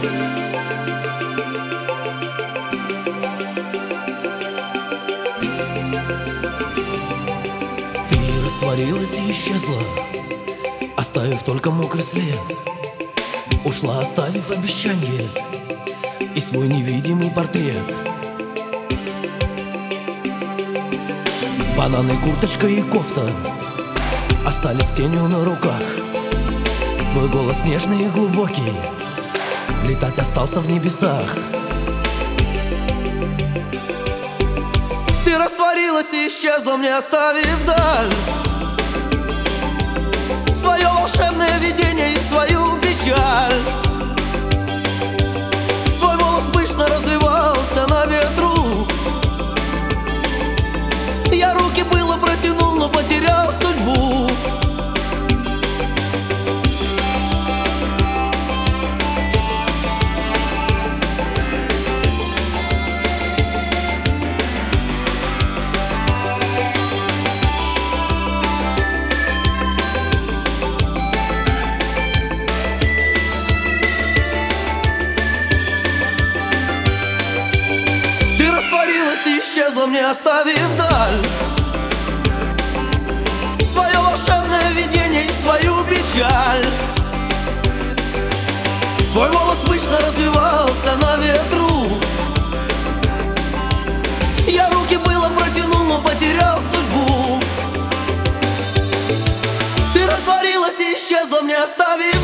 Ты растворилась и исчезла, оставив только мокрый след. Ушла, оставив обещанье и свой невидимый портрет. Бананы, курточка и кофта остались тенью на руках. Твой голос нежный и глубокий летать остался в небесах. Ты растворилась и исчезла, мне оставив даль, свое волшебное видение и свою печаль. Твой волос пышно развивался на ветру. Я руки было протянул, но потерял судьбу. И исчезла, мне оставив даль, свое волшебное видение и свою печаль. Твой волос пышно развивался на ветру. Я руки было протянул, но потерял судьбу. Ты растворилась и исчезла, мне оставив